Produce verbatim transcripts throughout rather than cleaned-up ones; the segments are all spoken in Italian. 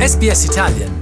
S B S Italian.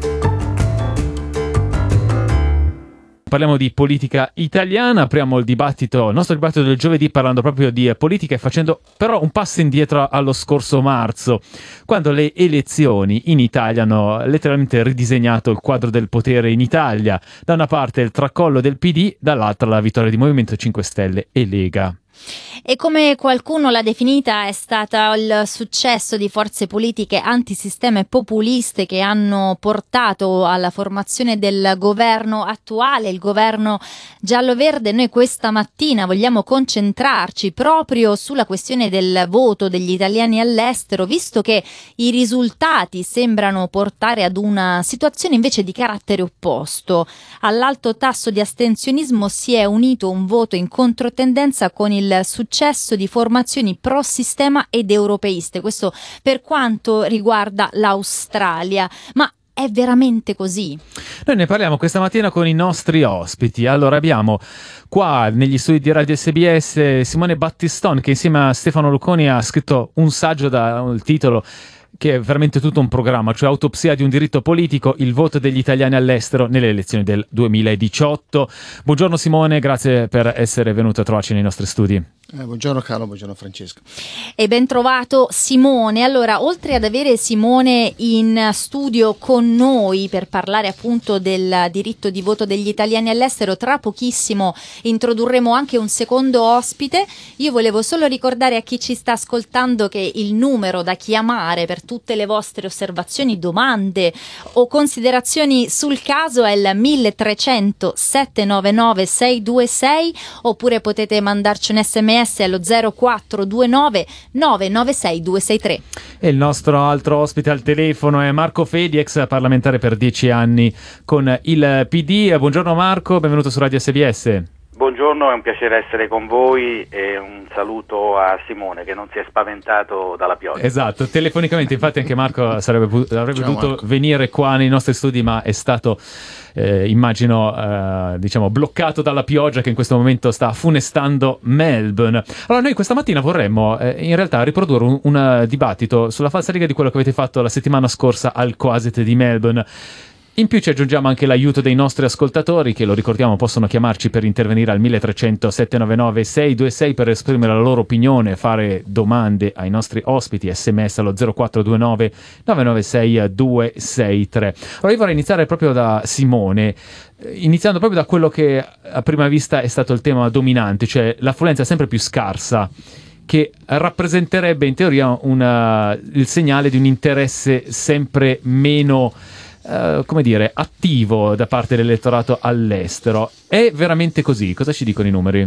Parliamo di politica italiana, apriamo il dibattito, il nostro dibattito del giovedì parlando proprio di politica e facendo però un passo indietro allo scorso marzo, quando le elezioni in Italia hanno letteralmente ridisegnato il quadro del potere in Italia. Da una parte il tracollo del P D, dall'altra la vittoria di Movimento cinque Stelle e Lega. E come qualcuno l'ha definita, è stato il successo di forze politiche antisistema e populiste che hanno portato alla formazione del governo attuale, il governo giallo-verde. Noi questa mattina vogliamo concentrarci proprio sulla questione del voto degli italiani all'estero, visto che i risultati sembrano portare ad una situazione invece di carattere opposto. All'alto tasso di astensionismo si è unito un voto in controtendenza con il successo di formazioni pro-sistema ed europeiste, questo per quanto riguarda l'Australia. Ma è veramente così? Noi ne parliamo questa mattina con i nostri ospiti. Allora abbiamo qua negli studi di Radio S B S Simone Battiston, che insieme a Stefano Lucconi ha scritto un saggio dal titolo che è veramente tutto un programma, cioè Autopsia di un diritto politico, il voto degli italiani all'estero nelle elezioni del duemiladiciotto. Buongiorno Simone, grazie per essere venuto a trovarci nei nostri studi. Eh, buongiorno Carlo, buongiorno Francesco. E ben trovato Simone. Allora, oltre ad avere Simone in studio con noi per parlare appunto del diritto di voto degli italiani all'estero, tra pochissimo introdurremo anche un secondo ospite. Io volevo solo ricordare a chi ci sta ascoltando che il numero da chiamare per tutte le vostre osservazioni, domande o considerazioni sul caso è il milletrecento settecentonovantanove seicentoventisei, oppure potete mandarci un sms allo zero quattro due nove nove nove sei due sei tre. E il nostro altro ospite al telefono è Marco Fedi, ex parlamentare per dieci anni con il P D. Buongiorno Marco, benvenuto su Radio S B S. Buongiorno, è un piacere essere con voi e un saluto a Simone che non si è spaventato dalla pioggia. Esatto, telefonicamente infatti anche Marco sarebbe, avrebbe Ciao, dovuto Marco. venire qua nei nostri studi, ma è stato eh, immagino eh, diciamo bloccato dalla pioggia che in questo momento sta funestando Melbourne. Allora noi questa mattina vorremmo eh, in realtà riprodurre un, un dibattito sulla falsariga di quello che avete fatto la settimana scorsa al Quasit di Melbourne. In più ci aggiungiamo anche l'aiuto dei nostri ascoltatori che, lo ricordiamo, possono chiamarci per intervenire al milletrecento settecentonovantanove seicentoventisei per esprimere la loro opinione, fare domande ai nostri ospiti, sms allo zero quattro due nove nove nove sei due sei tre. Allora io vorrei iniziare proprio da Simone, iniziando proprio da quello che a prima vista è stato il tema dominante, cioè l'affluenza sempre più scarsa, che rappresenterebbe in teoria una, il segnale di un interesse sempre meno Uh, come dire, attivo da parte dell'elettorato all'estero. È veramente così? Cosa ci dicono i numeri?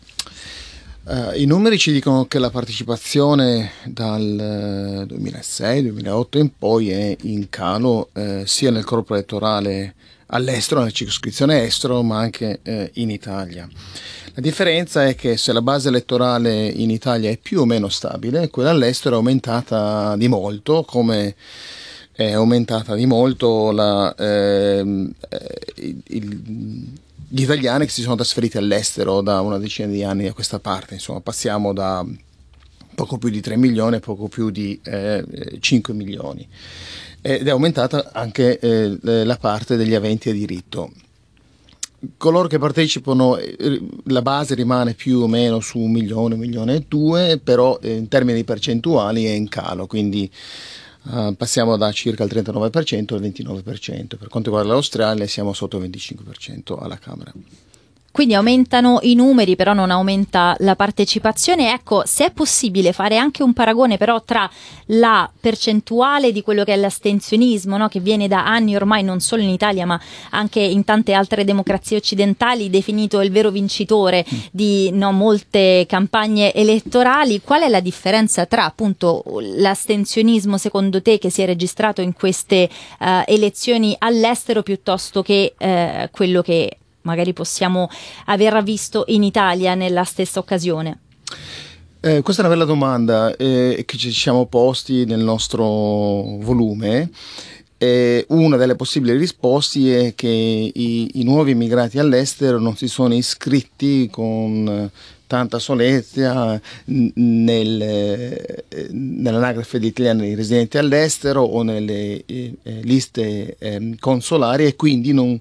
Uh, I numeri ci dicono che la partecipazione dal uh, duemilasei duemilaotto in poi è in calo, uh, sia nel corpo elettorale all'estero, nella circoscrizione estero, ma anche uh, in Italia. La differenza è che se la base elettorale in Italia è più o meno stabile, quella all'estero è aumentata di molto, come è aumentata di molto la, ehm, il, il, gli italiani che si sono trasferiti all'estero da una decina di anni a questa parte. Insomma, passiamo da poco più di tre milioni a poco più di eh, cinque milioni, ed è aumentata anche eh, la parte degli aventi a diritto. Coloro che partecipano, la base rimane più o meno su un milione, un milione e due, però eh, in termini percentuali è in calo, quindi Uh, passiamo da circa il trentanove per cento al ventinove per cento. Per quanto riguarda l'Australia siamo sotto il venticinque per cento alla Camera. Quindi aumentano i numeri, però non aumenta la partecipazione. Ecco, se è possibile fare anche un paragone però tra la percentuale di quello che è l'astensionismo, no? Che viene da anni ormai non solo in Italia ma anche in tante altre democrazie occidentali, definito il vero vincitore di no, molte campagne elettorali. Qual è la differenza tra appunto l'astensionismo secondo te che si è registrato in queste uh, elezioni all'estero piuttosto che uh, quello che magari possiamo aver visto in Italia nella stessa occasione? Eh, questa è una bella domanda eh, che ci siamo posti nel nostro volume. E una delle possibili risposte è che i, i nuovi immigrati all'estero non si sono iscritti con tanta solezia nel, nell'anagrafe di italiani residenti all'estero o nelle eh, liste eh, consolari, e quindi non,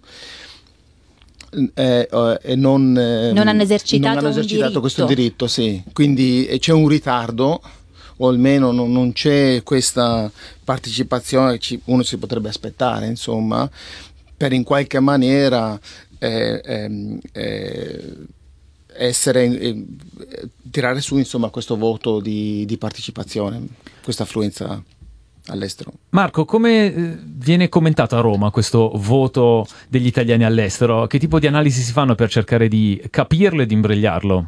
eh, eh, non, eh, non hanno esercitato, non hanno esercitato un questo diritto. diritto. Sì. Quindi eh, c'è un ritardo, o almeno non, non c'è questa partecipazione che uno si potrebbe aspettare, insomma, per in qualche maniera eh, eh, eh, essere eh, tirare su, insomma, questo voto di, di partecipazione, questa affluenza all'estero. Marco, come viene commentato a Roma questo voto degli italiani all'estero? Che tipo di analisi si fanno per cercare di capirlo e di imbrigliarlo?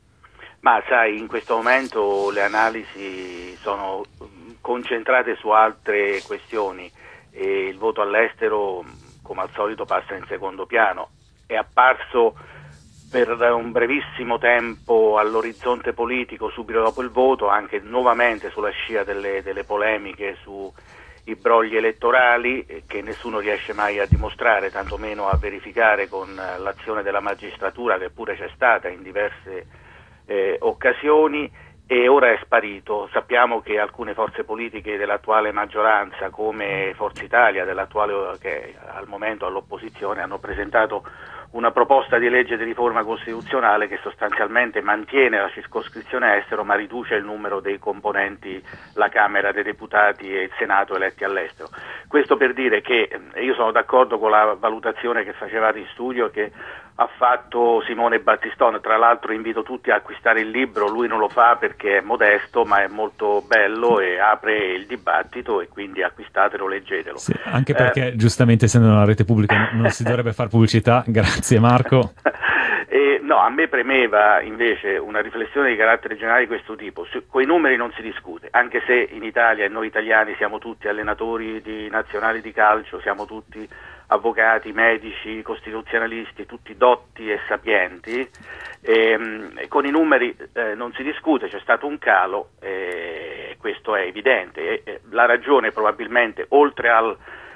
Ma sai, in questo momento le analisi sono concentrate su altre questioni e il voto all'estero, come al solito, passa in secondo piano. È apparso per un brevissimo tempo all'orizzonte politico subito dopo il voto, anche nuovamente sulla scia delle, delle polemiche sui brogli elettorali, che nessuno riesce mai a dimostrare, tantomeno a verificare con l'azione della magistratura, che pure c'è stata in diverse Eh, occasioni, e ora è sparito. Sappiamo che alcune forze politiche dell'attuale maggioranza, come Forza Italia, dell'attuale, che al momento all'opposizione, hanno presentato una proposta di legge di riforma costituzionale che sostanzialmente mantiene la circoscrizione estero ma riduce il numero dei componenti la Camera dei Deputati e il Senato eletti all'estero. Questo per dire che io sono d'accordo con la valutazione che facevate in studio, che ha fatto Simone Battiston. Tra l'altro invito tutti a acquistare il libro, lui non lo fa perché è modesto, ma è molto bello e apre il dibattito, e quindi acquistatelo, leggetelo. Sì, anche perché eh, giustamente, essendo una rete pubblica, non si dovrebbe fare pubblicità. Grazie Marco. E, no, a me premeva invece una riflessione di carattere generale di questo tipo. Su, coi numeri non si discute, anche se in Italia, e noi italiani siamo tutti allenatori di nazionali di calcio, siamo tutti avvocati, medici, costituzionalisti, tutti dotti e sapienti, e, e con i numeri eh, non si discute, c'è stato un calo, e questo è evidente. E, e la ragione probabilmente, oltre al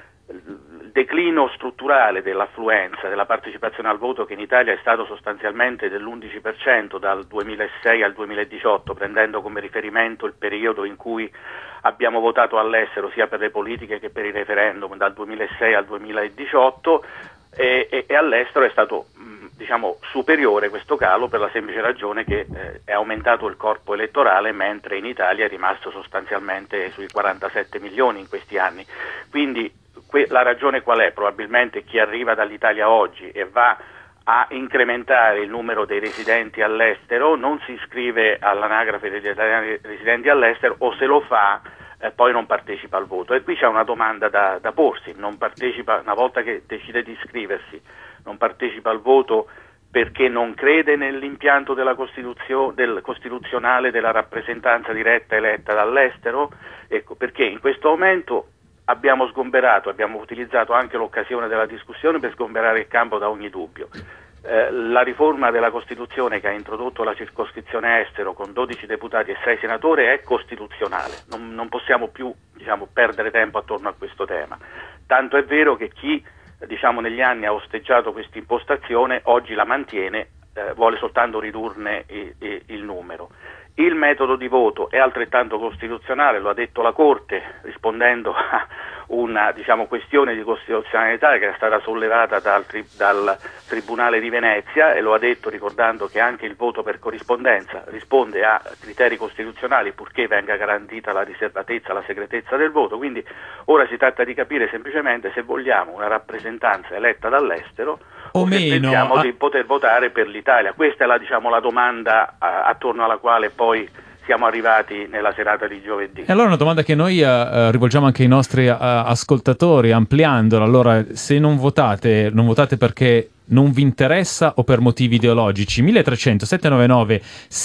declino strutturale dell'affluenza, della partecipazione al voto, che in Italia è stato sostanzialmente dell'undici per cento dal duemilasei al duemiladiciotto, prendendo come riferimento il periodo in cui abbiamo votato all'estero sia per le politiche che per i referendum, dal duemilasei al duemiladiciotto, e, e, e all'estero è stato diciamo superiore questo calo, per la semplice ragione che eh, è aumentato il corpo elettorale, mentre in Italia è rimasto sostanzialmente sui quarantasette milioni in questi anni. Quindi que- la ragione qual è? Probabilmente chi arriva dall'Italia oggi e va a incrementare il numero dei residenti all'estero non si iscrive all'anagrafe degli italiani residenti all'estero, o se lo fa eh, poi non partecipa al voto. E qui c'è una domanda da, da porsi: non partecipa, una volta che decide di iscriversi, non partecipa al voto perché non crede nell'impianto della Costituzio- del costituzionale della rappresentanza diretta eletta dall'estero? Ecco, perché in questo momento abbiamo sgomberato, abbiamo utilizzato anche l'occasione della discussione per sgomberare il campo da ogni dubbio. Eh, la riforma della Costituzione che ha introdotto la circoscrizione estero con dodici deputati e sei senatori è costituzionale, non, non possiamo più diciamo, perdere tempo attorno a questo tema. Tanto è vero che chi diciamo, negli anni ha osteggiato questa impostazione oggi la mantiene, eh, vuole soltanto ridurne i, i, il numero. Il metodo di voto è altrettanto costituzionale, lo ha detto la Corte rispondendo a una diciamo, questione di costituzionalità che era stata sollevata dal, tri- dal Tribunale di Venezia, e lo ha detto ricordando che anche il voto per corrispondenza risponde a criteri costituzionali, purché venga garantita la riservatezza, la segretezza del voto. Quindi ora si tratta di capire semplicemente se vogliamo una rappresentanza eletta dall'estero o, o se meno. pensiamo ah. di poter votare per l'Italia. Questa è la, diciamo, la domanda a, attorno alla quale poi siamo arrivati nella serata di giovedì. E allora una domanda che noi uh, rivolgiamo anche ai nostri uh, ascoltatori, ampliandola. Allora, se non votate, non votate perché non vi interessa o per motivi ideologici? milletrecento settecentonovantanove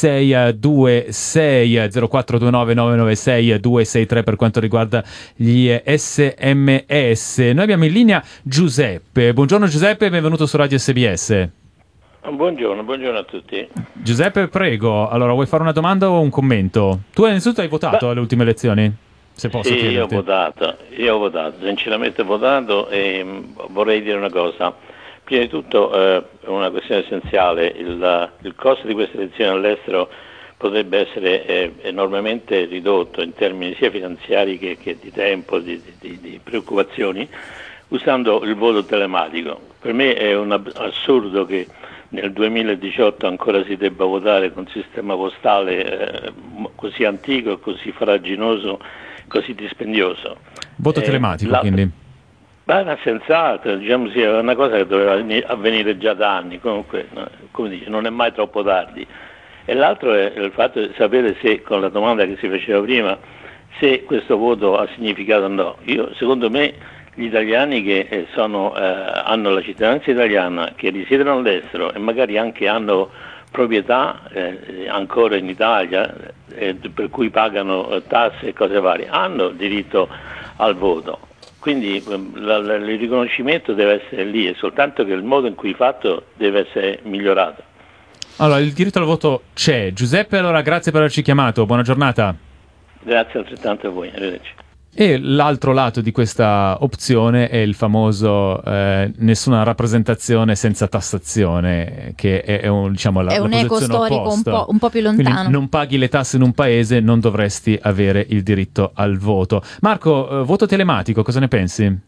sei due sei zero quattro due nove nove nove sei due sei tre per quanto riguarda gli S M S. Noi abbiamo in linea Giuseppe. Buongiorno Giuseppe, benvenuto su Radio S B S. Buongiorno, buongiorno a tutti. Giuseppe, prego. Allora, vuoi fare una domanda o un commento? Tu innanzitutto hai votato Beh, alle ultime elezioni? Se posso sì, chiederti. io ho votato, io ho votato, sinceramente ho votato e mh, vorrei dire una cosa. Prima di tutto eh, una questione essenziale, il, il costo di queste elezioni all'estero potrebbe essere eh, enormemente ridotto in termini sia finanziari che, che di tempo, di, di, di preoccupazioni, usando il voto telematico. Per me è un ab- assurdo che nel duemiladiciotto ancora si debba votare con un sistema postale eh, così antico, così farraginoso, così dispendioso. Voto eh, telematico, la, quindi? Beh, ma senz'altro, diciamo sì, è una cosa che doveva avvenire già da anni, comunque, no, come dice, non è mai troppo tardi. E l'altro è il fatto di sapere se, con la domanda che si faceva prima, se questo voto ha significato o no. Io, secondo me, gli italiani che sono, eh, hanno la cittadinanza italiana, che risiedono all'estero e magari anche hanno proprietà eh, ancora in Italia, eh, per cui pagano eh, tasse e cose varie, hanno diritto al voto. Quindi la, la, il riconoscimento deve essere lì, è soltanto che il modo in cui è fatto deve essere migliorato. Allora, il diritto al voto c'è. Giuseppe, allora grazie per averci chiamato, buona giornata. Grazie altrettanto a voi, arrivederci. E l'altro lato di questa opzione è il famoso eh, nessuna rappresentazione senza tassazione, che è, è un, diciamo, la, è un la eco storico un po', un po' più lontano. Quindi non paghi le tasse in un paese, non dovresti avere il diritto al voto. Marco, eh, voto telematico, cosa ne pensi?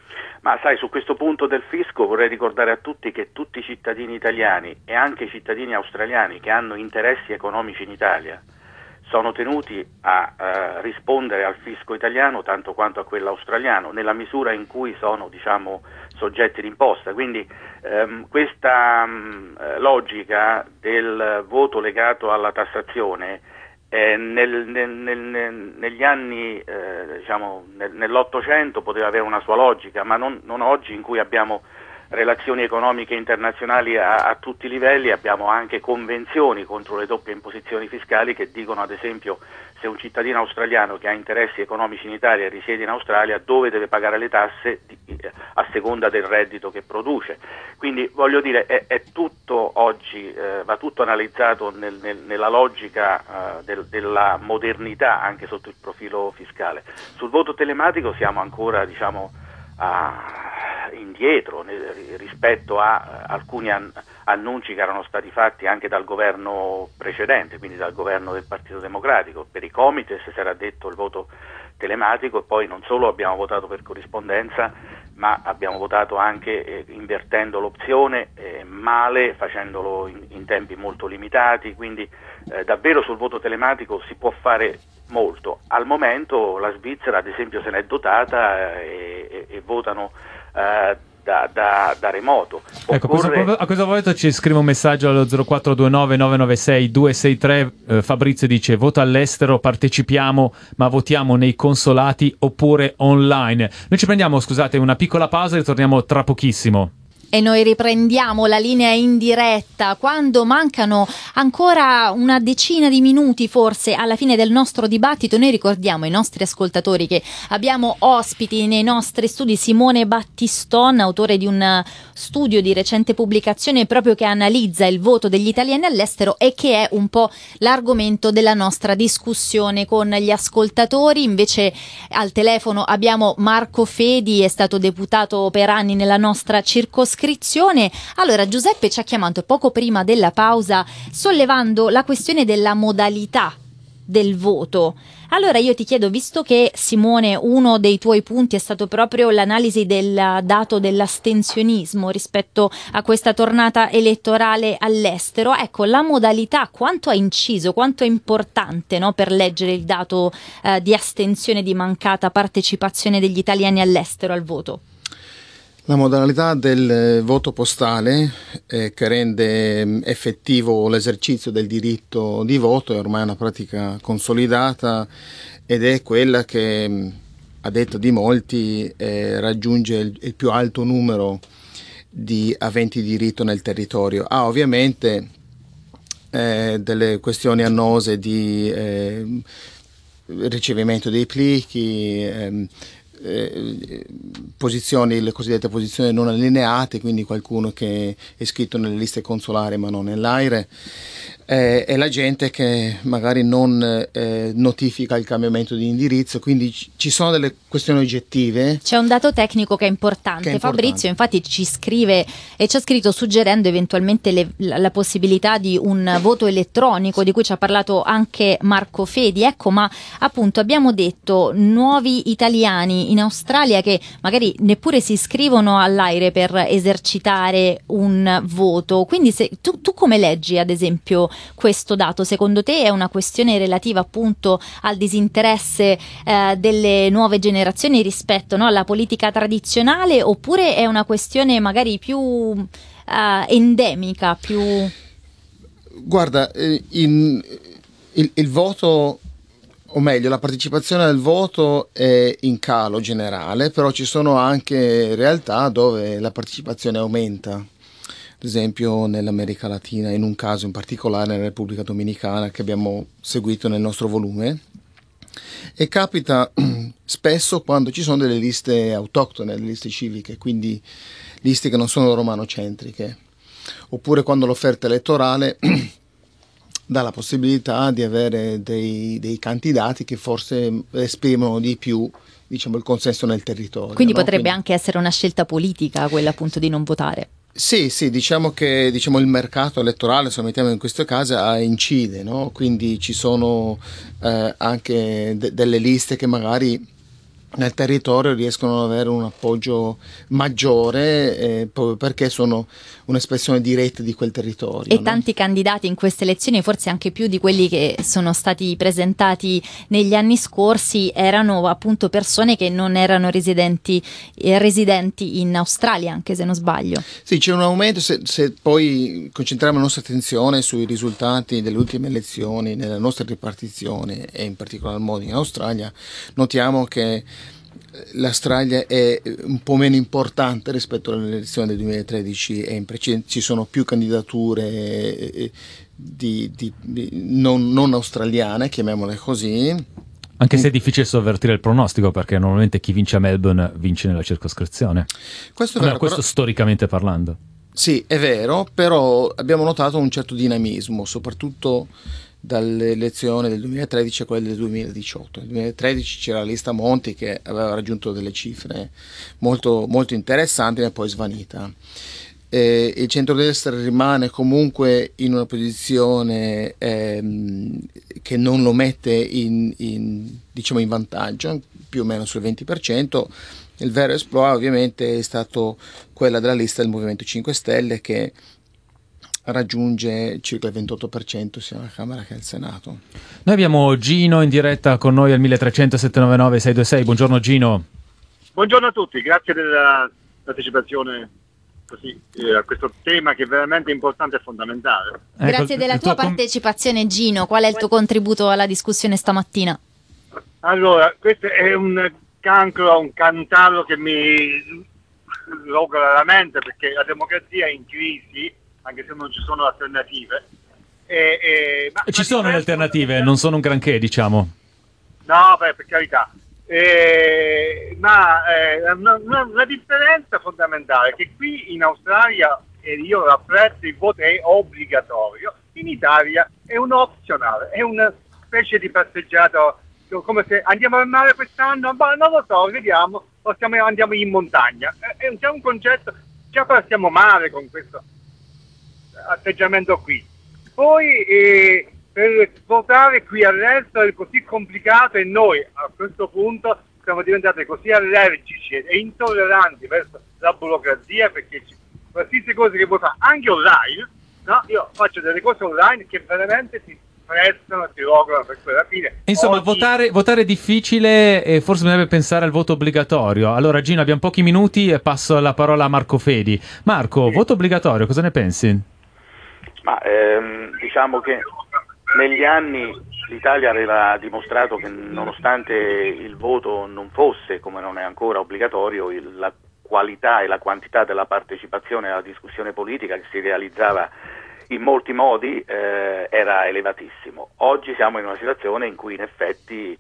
Ma sai, su questo punto del fisco vorrei ricordare a tutti che tutti i cittadini italiani e anche i cittadini australiani che hanno interessi economici in Italia sono tenuti a eh, rispondere al fisco italiano tanto quanto a quello australiano, nella misura in cui sono, diciamo, soggetti d'imposta. Quindi ehm, questa mh, logica del voto legato alla tassazione eh, nel, nel, nel, negli anni, eh, diciamo, nel, nell'Ottocento poteva avere una sua logica, ma non, non oggi, in cui abbiamo relazioni economiche internazionali a, a tutti i livelli, abbiamo anche convenzioni contro le doppie imposizioni fiscali che dicono, ad esempio, se un cittadino australiano che ha interessi economici in Italia e risiede in Australia, dove deve pagare le tasse di, a seconda del reddito che produce. Quindi voglio dire, è, è tutto oggi, eh, va tutto analizzato nel, nel, nella logica eh, del, della modernità anche sotto il profilo fiscale. Sul voto telematico siamo ancora, diciamo, a indietro rispetto a alcuni an- annunci che erano stati fatti anche dal governo precedente, quindi dal governo del Partito Democratico. Per i Comites si era detto il voto telematico, e poi non solo abbiamo votato per corrispondenza, ma abbiamo votato anche eh, invertendo l'opzione, eh, male, facendolo in, in tempi molto limitati. Quindi eh, davvero sul voto telematico si può fare molto. Al momento la Svizzera, ad esempio, se n'è dotata eh, e, e votano eh, da, da, da remoto. Ecco, Occorre... questo, a questo proposito ci scrive un messaggio allo zero quattro due nove nove nove sei due sei tre. eh, Fabrizio dice: voto all'estero, partecipiamo, ma votiamo nei consolati oppure online. Noi ci prendiamo, scusate, una piccola pausa e ritorniamo tra pochissimo. E noi riprendiamo la linea in diretta quando mancano ancora una decina di minuti forse alla fine del nostro dibattito. Noi ricordiamo ai nostri ascoltatori che abbiamo ospiti nei nostri studi Simone Battiston, autore di un studio di recente pubblicazione proprio che analizza il voto degli italiani all'estero e che è un po' l'argomento della nostra discussione con gli ascoltatori. Invece al telefono abbiamo Marco Fedi, è stato deputato per anni nella nostra circoscrizione. Allora, Giuseppe ci ha chiamato poco prima della pausa sollevando la questione della modalità del voto. Allora io ti chiedo, visto che Simone uno dei tuoi punti è stato proprio l'analisi del dato dell'astensionismo rispetto a questa tornata elettorale all'estero, ecco, la modalità quanto ha inciso, quanto è importante, no, per leggere il dato eh, di astensione, di mancata partecipazione degli italiani all'estero al voto? La modalità del voto postale eh, che rende effettivo l'esercizio del diritto di voto è ormai una pratica consolidata ed è quella che, a detta di molti, eh, raggiunge il, il più alto numero di aventi diritto nel territorio. Ha ovviamente eh, delle questioni annose di eh, ricevimento dei plichi, eh, eh, posizioni, le cosiddette posizioni non allineate, quindi qualcuno che è iscritto nelle liste consolari ma non nell'AIRE, eh, e la gente che magari non eh, notifica il cambiamento di indirizzo, quindi c- ci sono delle questioni oggettive. C'è un dato tecnico che è importante. Che è importante. Fabrizio infatti ci scrive e ci ha scritto suggerendo eventualmente le, la, la possibilità di un voto elettronico, di cui ci ha parlato anche Marco Fedi. Ecco, ma appunto abbiamo detto nuovi italiani in Australia che magari neppure si iscrivono all'AIRE per esercitare un voto, quindi se, tu, tu come leggi ad esempio questo dato? Secondo te è una questione relativa appunto al disinteresse eh, delle nuove generazioni rispetto, no, alla politica tradizionale, oppure è una questione magari più uh, endemica, più... Guarda, in, il, il voto, o meglio la partecipazione al voto è in calo generale, però ci sono anche realtà dove la partecipazione aumenta. Ad esempio nell'America Latina, in un caso in particolare nella Repubblica Dominicana che abbiamo seguito nel nostro volume, e capita spesso quando ci sono delle liste autoctone, delle liste civiche, quindi liste che non sono romanocentriche, oppure quando l'offerta elettorale dà la possibilità di avere dei, dei candidati che forse esprimono di più, diciamo, il consenso nel territorio. Quindi no? potrebbe Quindi, anche essere una scelta politica quella appunto di non votare. Sì, sì, diciamo che diciamo, il mercato elettorale, se lo mettiamo in questo caso, incide, no? Quindi ci sono eh, anche de- delle liste che magari nel territorio riescono ad avere un appoggio maggiore eh, proprio perché sono un'espressione diretta di quel territorio. E no? tanti candidati in queste elezioni, forse anche più di quelli che sono stati presentati negli anni scorsi, erano appunto persone che non erano residenti, eh, residenti in Australia, anche se non sbaglio. Sì, c'è un aumento. Se, se poi concentriamo la nostra attenzione sui risultati delle ultime elezioni nella nostra ripartizione e in particolar modo in Australia, notiamo che l'Australia è un po' meno importante rispetto all'elezione del duemilatredici e in precedenza ci sono più candidature di, di, di non, non australiane, chiamiamole così. Anche se è difficile sovvertire il pronostico, perché normalmente chi vince a Melbourne vince nella circoscrizione. Questo è Almeno vero, questo però, storicamente parlando. Sì, è vero, però abbiamo notato un certo dinamismo, soprattutto dall'elezione del duemilatredici a quella del duemiladiciotto. Nel duemilatredici c'era la lista Monti che aveva raggiunto delle cifre molto, molto interessanti, ma poi svanita. Eh, il centrodestra rimane comunque in una posizione ehm, che non lo mette in, in, diciamo in vantaggio, più o meno sul venti per cento. Il vero esploit ovviamente è stato quella della lista del Movimento cinque Stelle che raggiunge circa il ventotto per cento sia alla Camera che al Senato. Noi abbiamo Gino in diretta con noi al milletrecento settecentonovantanove sei due sei. Buongiorno Gino. Buongiorno a tutti, grazie della partecipazione così, eh, a questo tema che è veramente importante e fondamentale. Grazie ecco, della tua com- partecipazione Gino, qual è il tuo contributo alla discussione stamattina? Allora, questo è un cancro, un cantarlo che mi logora la mente, perché la democrazia è in crisi, anche se non ci sono alternative. E, e, ma, Ci ma sono le alternative, non sono un granché, diciamo. No, beh, per carità. Eh, ma eh, una, una, una differenza fondamentale è che qui in Australia, e io l'apprezzo, il voto è obbligatorio, in Italia è un opzionale, è una specie di passeggiata, come se andiamo al mare quest'anno, ma non lo so, vediamo, o stiamo, andiamo in montagna. È, è già un concetto, già partiamo male con questo atteggiamento qui. Poi eh, per votare qui all'estero è così complicato e noi a questo punto siamo diventati così allergici e intolleranti verso la burocrazia, perché ci, qualsiasi cosa che vuoi fare anche online, no? Io faccio delle cose online che veramente si prestano, si lograno, per cui alla fine insomma oggi... votare, votare è difficile e forse bisognerebbe pensare al voto obbligatorio. Allora Gino, abbiamo pochi minuti e passo la parola a Marco Fedi. Marco, sì. Voto obbligatorio, cosa ne pensi? Ma ehm, diciamo che negli anni l'Italia aveva dimostrato che nonostante il voto non fosse, come non è ancora obbligatorio, il, la qualità e la quantità della partecipazione alla discussione politica che si realizzava in molti modi eh, era elevatissimo. Oggi siamo in una situazione in cui in effetti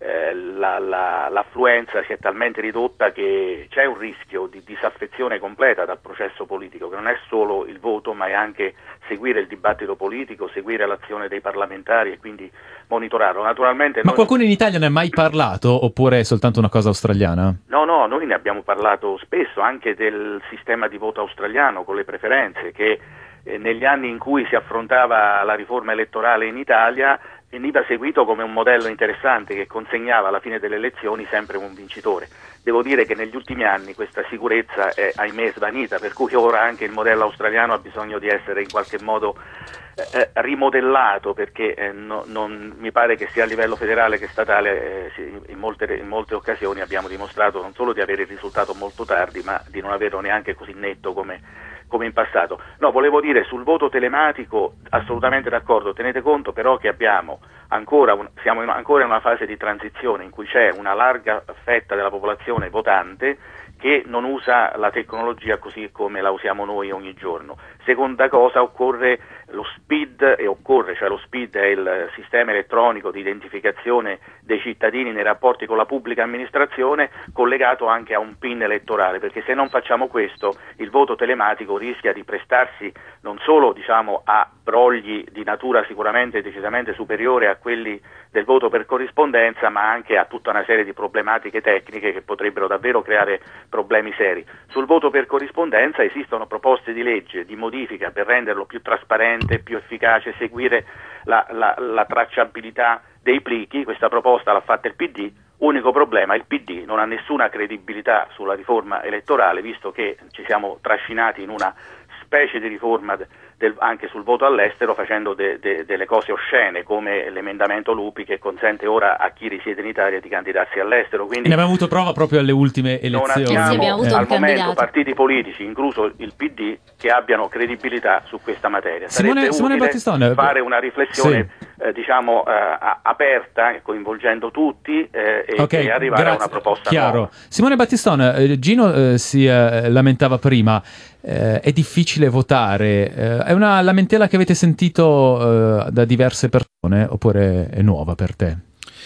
eh, la, la, l'affluenza si è talmente ridotta che c'è un rischio di disaffezione completa dal processo politico, che non è solo il voto, ma è anche seguire il dibattito politico, seguire l'azione dei parlamentari e quindi monitorarlo. Naturalmente ma noi... qualcuno in Italia ne ha mai parlato oppure è soltanto una cosa australiana? No, no, noi ne abbiamo parlato spesso anche del sistema di voto australiano con le preferenze, che eh, negli anni in cui si affrontava la riforma elettorale in Italia veniva seguito come un modello interessante che consegnava alla fine delle elezioni sempre un vincitore. Devo dire che negli ultimi anni questa sicurezza è ahimè svanita, per cui ora anche il modello australiano ha bisogno di essere in qualche modo eh, rimodellato, perché eh, no, non, mi pare che sia a livello federale che statale eh, in, molte, in molte occasioni abbiamo dimostrato non solo di avere il risultato molto tardi, ma di non averlo neanche così netto come come in passato. No, volevo dire sul voto telematico assolutamente d'accordo, tenete conto però che abbiamo ancora un, siamo in, ancora in una fase di transizione in cui c'è una larga fetta della popolazione votante che non usa la tecnologia così come la usiamo noi ogni giorno. Seconda cosa, occorre lo SPID, e occorre, cioè lo SPID è il sistema elettronico di identificazione dei cittadini nei rapporti con la pubblica amministrazione, collegato anche a un PIN elettorale, perché se non facciamo questo il voto telematico rischia di prestarsi non solo diciamo a brogli di natura sicuramente decisamente superiore a quelli del voto per corrispondenza, ma anche a tutta una serie di problematiche tecniche che potrebbero davvero creare problemi seri. Sul voto per corrispondenza esistono proposte di legge di modifica per renderlo più trasparente, più efficace, seguire la, la, la tracciabilità dei plichi. Questa proposta l'ha fatta il P D, unico problema, il P D non ha nessuna credibilità sulla riforma elettorale, visto che ci siamo trascinati in una specie di riforma del, anche sul voto all'estero, facendo de, de, delle cose oscene come l'emendamento Lupi che consente ora a chi risiede in Italia di candidarsi all'estero. Quindi ne abbiamo avuto prova proprio alle ultime elezioni. Non abbiamo sì, al momento partiti politici, incluso il P D, che abbiano credibilità su questa materia. Simone, Sarebbe Simone utile Battistone, fare una riflessione sì. eh, diciamo eh, aperta, coinvolgendo tutti eh, e, okay, e arrivare grazie. a una proposta Chiaro. nuova. Simone Battistone, eh, Gino eh, si eh, lamentava prima, eh, è difficile votare, eh, è una lamentela che avete sentito eh, da diverse persone oppure è nuova per te?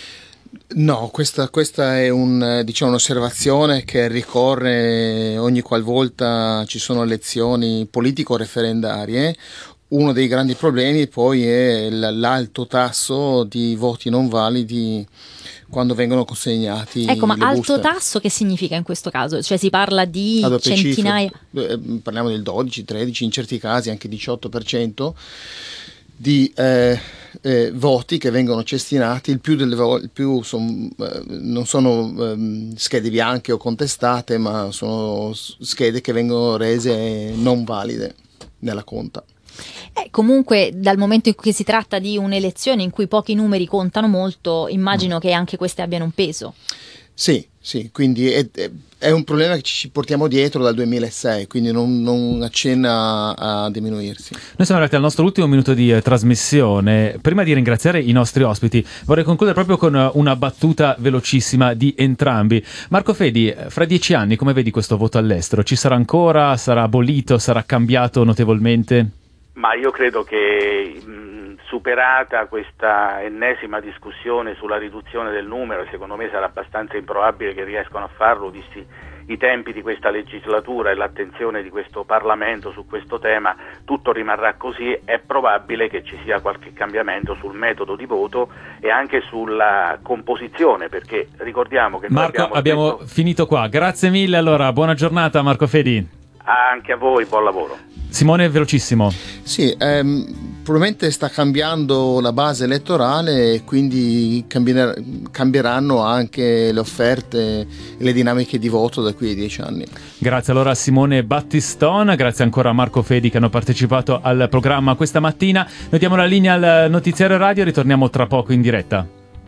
No, questa, questa è un, diciamo, un'osservazione che ricorre ogni qualvolta ci sono elezioni politico-referendarie. Uno dei grandi problemi poi è l'alto tasso di voti non validi quando vengono consegnati. Ecco, ma le alto buste. Tasso che significa in questo caso? Cioè si parla di A doppie centinaia? cifre. Parliamo del dodici, tredici, in certi casi anche diciotto per cento di eh, eh, voti che vengono cestinati. Il più delle volte più son, eh, non sono eh, schede bianche o contestate, ma sono schede che vengono rese non valide nella conta. Eh, comunque dal momento in cui si tratta di un'elezione in cui pochi numeri contano molto, immagino mm. che anche queste abbiano un peso. Sì, sì, quindi è, è un problema che ci portiamo dietro dal duemilasei, quindi non, non accenna a, a diminuirsi. Noi siamo arrivati al nostro ultimo minuto di eh, trasmissione. Prima di ringraziare i nostri ospiti, vorrei concludere proprio con una battuta velocissima di entrambi. Marco Fedi, fra dieci anni come vedi questo voto all'estero? Ci sarà ancora? Sarà abolito? Sarà cambiato notevolmente? Ma io credo che mh, superata questa ennesima discussione sulla riduzione del numero, secondo me sarà abbastanza improbabile che riescano a farlo, visti i tempi di questa legislatura e l'attenzione di questo Parlamento su questo tema, tutto rimarrà così. È probabile che ci sia qualche cambiamento sul metodo di voto e anche sulla composizione, perché ricordiamo che Marco, abbiamo, abbiamo detto... finito qua. Grazie mille, allora buona giornata Marco Fedi. Anche a voi, buon lavoro. Simone, velocissimo. Sì, ehm, probabilmente sta cambiando la base elettorale e quindi cambieranno, cambieranno anche le offerte e le dinamiche di voto da qui a dieci anni. Grazie allora a Simone Battistone, grazie ancora a Marco Fedi che hanno partecipato al programma questa mattina. Noi diamo la linea al notiziario radio e ritorniamo tra poco in diretta.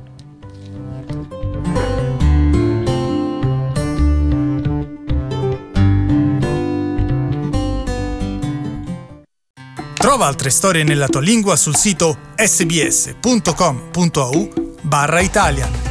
Trova altre storie nella tua lingua sul sito sbs punto com punto a u barra Italian.